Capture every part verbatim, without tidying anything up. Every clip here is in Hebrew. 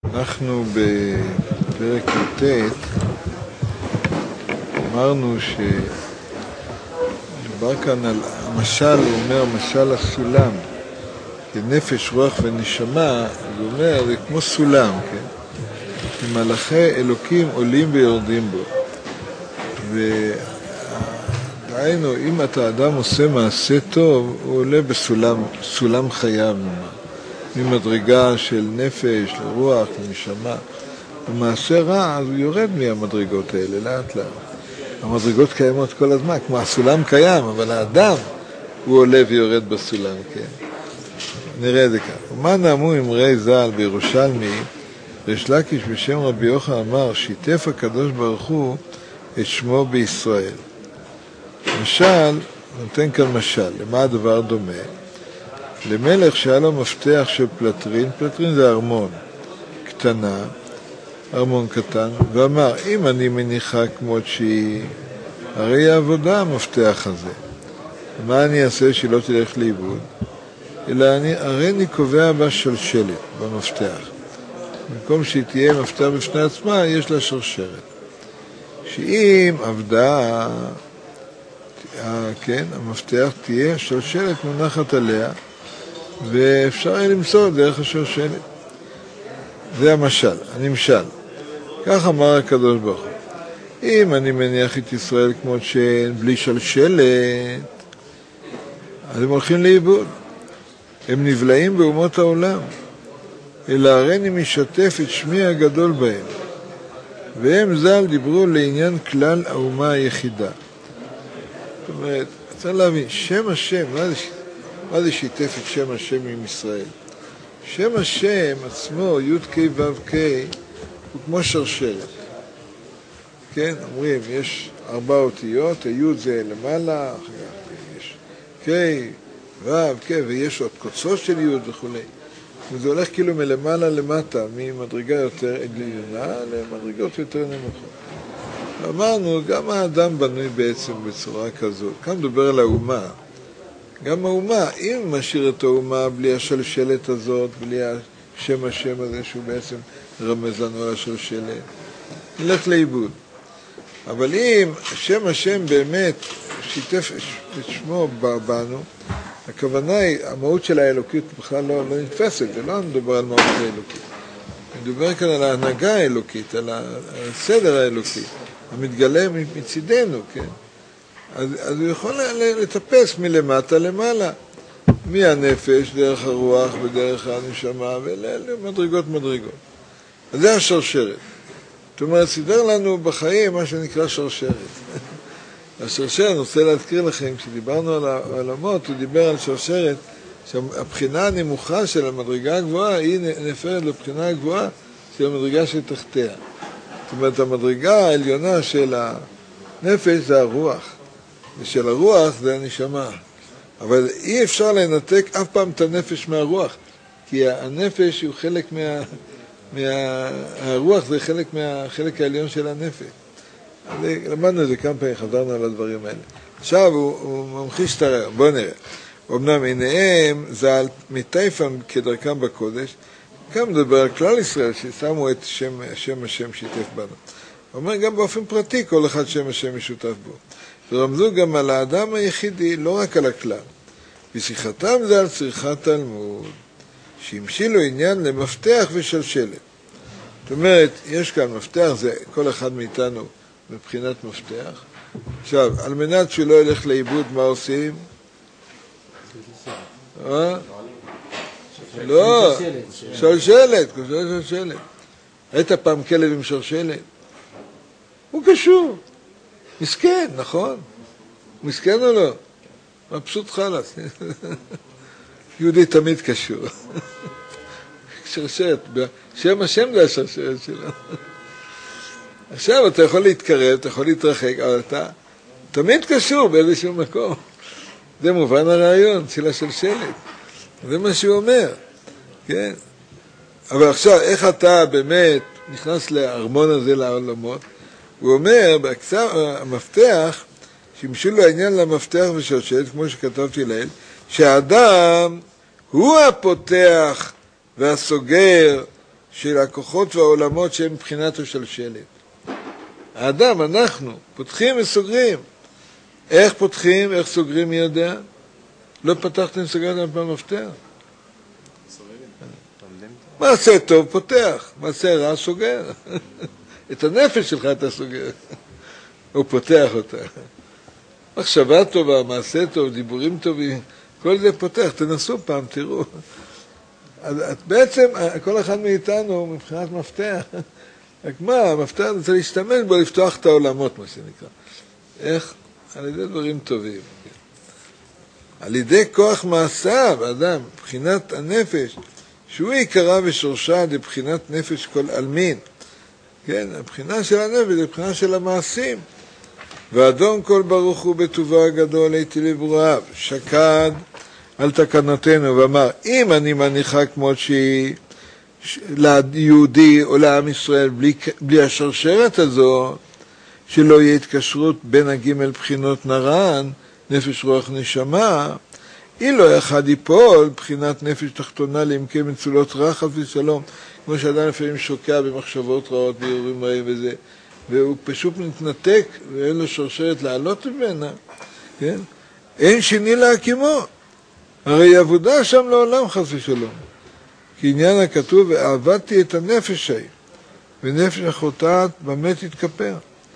אנחנו בפרק י"ט אמרנו שדובר כאן על המשל, הוא אומר משל הסולם, כנפש, רוח ונשמה, הוא אומר, זה כמו סולם, כן? מלאכי אלוקים עולים ויורדים בו. ודהיינו, אם אתה אדם עושה מעשה טוב, הוא עולה בסולם, סולם חייו, ממדרגה של נפש, לרוח, לנשמה. ומעשה רע, אז הוא יורד מהמדרגות האלה, לאט לאט. המדרגות קיימות כל הזמן, כמו הסולם קיים, אבל האדם הוא עולה ויורד בסולם, כן? נראה את זה כאן. ומה נאמו אמרי ז"ל בירושלמי, ריש לקיש בשם רבי יוחנן אמר, שיתף הקדוש ברוך הוא את שמו בישראל. משל, נותן כאן משל, למה הדבר דומה? למלך שהיה לו מפתח של פלטרין, פלטרין זה ארמון קטנה, ארמון קטן, ואמר, אם אני מניחה כמות שהיא, הרי העבודה המפתח הזה. מה אני אעשה שהיא לא תלך לאיבוד? אלא אני, הרי אני קובע בה שלשלת, במפתח. במקום שהיא תהיה מפתח בפני עצמה, יש לה שרשרת. שאם עבדה, כן, המפתח תהיה, שלשלת מונחת עליה, ואפשר היה למצוא דרך השרשלת. זה המשל, הנמשל. כך אמר הקדוש ברוך הוא. אם אני מניח את ישראל כמו שאין, בלי שלשלת, אז הם הולכים לאיבוד. הם נבלעים באומות העולם. אלא הרי אני משתף את שמי הגדול בהם. והם ז"ל דיברו לעניין כלל האומה היחידה. זאת אומרת, צריך להבין, שם השם, מה זה, מה זה שיתף את שם השם עם ישראל? שם השם עצמו, י' ק' ו' ק', הוא כמו שרשרת. כן, אומרים, יש ארבע אותיות, הי' זה למעלה, יש ק', ו', ק', ויש עוד קוצות של י' וכו'. וזה הולך כאילו מלמעלה למטה, ממדרגה יותר עליונה למדרגות יותר נמוכות. אמרנו, גם האדם בנוי בעצם בצורה כזאת. כאן מדבר על האומה. גם האומה, אם משאיר את האומה בלי השלשלת הזאת, בלי השם השם הזה שהוא בעצם רמז לנו על השלשלת, נלך לאיבוד. אבל אם שם השם באמת שיתף את שמו בנו, הכוונה היא, המהות של האלוקית בכלל לא, לא נתפסת, זה לא מדובר על מהות האלוקית. מדובר כאן על ההנהגה האלוקית, על הסדר האלוקי, המתגלה מצידנו, כן? אז, אז הוא יכול לטפס מלמטה למעלה, מהנפש, דרך הרוח ודרך הנשמה, ולמדרגות מדרגות. אז זה השרשרת. זאת אומרת, סידר לנו בחיים מה שנקרא שרשרת. השרשרת, אני רוצה להזכיר לכם, כשדיברנו על העולמות, הוא דיבר על שרשרת, שהבחינה הנמוכה של המדרגה הגבוהה, היא נפרד לבחינה הגבוהה של המדרגה שתחתיה. זאת אומרת, המדרגה העליונה של הנפש זה הרוח, ושל הרוח זה הנשמה. אבל אי אפשר לנתק אף פעם את הנפש מהרוח, כי הנפש הוא חלק מה... מה... הרוח זה חלק מהחלק העליון של הנפש. למדנו את זה כמה פעמים, חזרנו על הדברים האלה. עכשיו הוא, הוא ממחיש את הרעיון. בואו נראה. אמנם עיניהם זה על מטייפם כדרכם בקודש, כאן מדבר על כלל ישראל ששמו את שם, שם השם שיתף בנו. הוא אומר גם באופן פרטי כל אחד שם השם משותף בו. ורמזו גם על האדם היחידי, לא רק על הכלל. ושיחתם זה על צריכת תלמוד, שהמשילו עניין למפתח ושלשלת. זאת אומרת, יש כאן מפתח, זה כל אחד מאיתנו מבחינת מפתח. עכשיו, על מנת שהוא לא ילך לאיבוד, מה עושים? אה? לא, שלשלת, שלשלת. ראית פעם כלב עם שלשלת? הוא קשור. מסכן, נכון? מסכן או לא? מבסוט חלס. יהודי תמיד קשור. שרשרת, שם השם זה השרשרת שלו. עכשיו אתה יכול להתקרב, אתה יכול להתרחק, אבל אתה תמיד קשור באיזשהו מקום. זה מובן הרעיון של השלשלת. זה מה שהוא אומר. כן? אבל עכשיו, איך אתה באמת נכנס לארמון הזה לעולמות? הוא אומר, המפתח, שימשו לו העניין למפתח ושלשלת, כמו שכתבתי לעיל, שהאדם הוא הפותח והסוגר של הכוחות והעולמות שהם מבחינת השלשלת. האדם, אנחנו, פותחים וסוגרים. איך פותחים, איך סוגרים, מי יודע? לא פתחתם סגרתם פעם מפתח. מעשה טוב פותח, מעשה רע סוגר. את הנפש שלך אתה סוגר. הוא פותח אותה. מחשבה טובה, מעשה טוב, דיבורים טובים, כל זה פותח. תנסו פעם, תראו. אז בעצם, כל אחד מאיתנו מבחינת מפתח. רק מה, המפתח רוצה להשתמש בו, לפתוח את העולמות, מה שנקרא. איך? על ידי דברים טובים. על ידי כוח מעשיו, אדם, מבחינת הנפש, שהוא עיקרה ושורשה לבחינת נפש כל אלמין. כן, הבחינה של הנפש, הבחינה של המעשים. ואדום כל ברוך הוא בטובו הגדול הייתי לברואיו, שקד על תקנותינו ואמר, אם אני מניחה כמו שהיא ליהודי או לעם ישראל, בלי, בלי השרשרת הזו, שלא יהיה התקשרות בין הגימל בחינות נרן, נפש רוח נשמה, אי לא אחד ייפול בחינת נפש תחתונה לעמקי מצולות רחב ושלום, כמו שאדם לפעמים שוקע במחשבות רעות, ביורים רעים וזה, והוא פשוט מתנתק ואין לו שרשרת לעלות ממנה, כן? אין שני להקימו, הרי עבודה שם לעולם חס ושלום, כי עניין הכתוב, ועבדתי את הנפש ההיא, ונפש החוטאת במה תתכפר.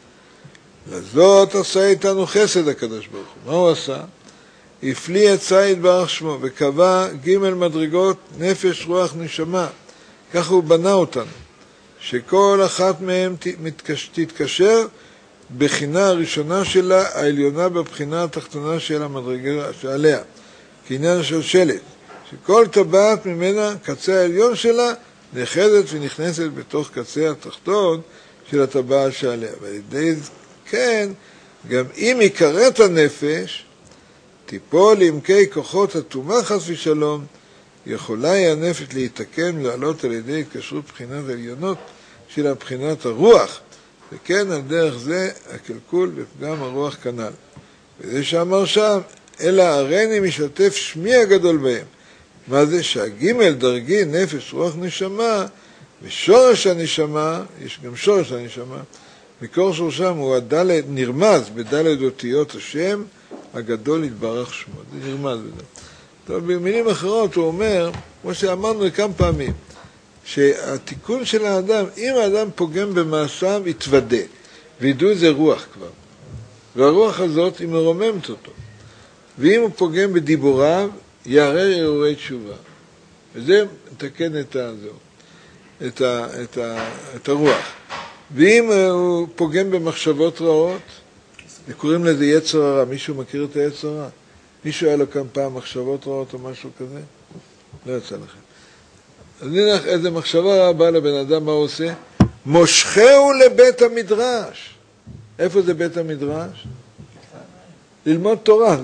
לזאת עשה איתנו חסד הקדוש ברוך הוא. מה הוא עשה? הפליא את ציד ברך שמו, וקבע ג' מדרגות נפש רוח נשמה. ככה הוא בנה אותנו. שכל אחת מהם תתקשר בחינה הראשונה שלה, העליונה בבחינה התחתונה של המדרגה שעליה. כעניין של שלט. שכל טבעת ממנה, קצה העליון שלה, נחדת ונכנסת בתוך קצה התחתון של הטבעת שעליה. ועל ידי כן, גם אם יקרת הנפש, תיפול לעמקי כוחות הטומאה חס ושלום, יכולה היא הנפש להתקן ולעלות על ידי התקשרות בחינת עליונות של הבחינת הרוח, וכן על דרך זה הקלקול ופגם הרוח כנ"ל. וזה שאמר שם, אלא הריני משתף שמי הגדול בהם. מה זה? שהגימל דרגי נפש רוח נשמה, ושורש הנשמה, יש גם שורש הנשמה, מקור שורשם הוא הדלת, נרמז בדלת אותיות השם הגדול יתברך שמו. זה נרמז בזה. טוב, במילים אחרות הוא אומר, כמו שאמרנו כמה פעמים, שהתיקון של האדם, אם האדם פוגם במעשיו, יתוודה. וידעו זה רוח כבר. והרוח הזאת היא מרוממת אותו. ואם הוא פוגם בדיבוריו, יערר הרהורי תשובה. וזה מתקן את, הזו, את, ה, את, ה, את הרוח. ואם הוא פוגם במחשבות רעות, קוראים לזה יצר הרע. מישהו מכיר את היצר הרע? מישהו היה לו כאן פעם מחשבות רעות או משהו כזה? לא יצא לכם. אז נניח איזה מחשבה רעה באה לבן אדם, מה הוא עושה? מושכהו לבית המדרש. איפה זה בית המדרש? ללמוד תורה.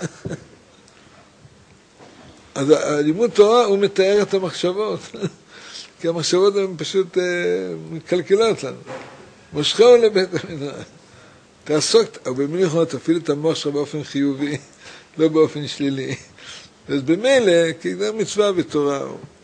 אז לימוד תורה הוא מתאר את המחשבות. כי המחשבות הן פשוט מקלקלות לנו. מושכהו לבית המדרש. תעסוק, או במילים אחרות, תפעיל את המוח שלך באופן חיובי, לא באופן שלילי. אז במילא, כי זה מצווה בתורה.